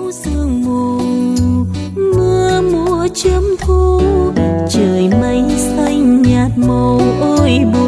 sương mù, mưa mùa chớm thu, trời mây xanh nhạt màu ôi buồn.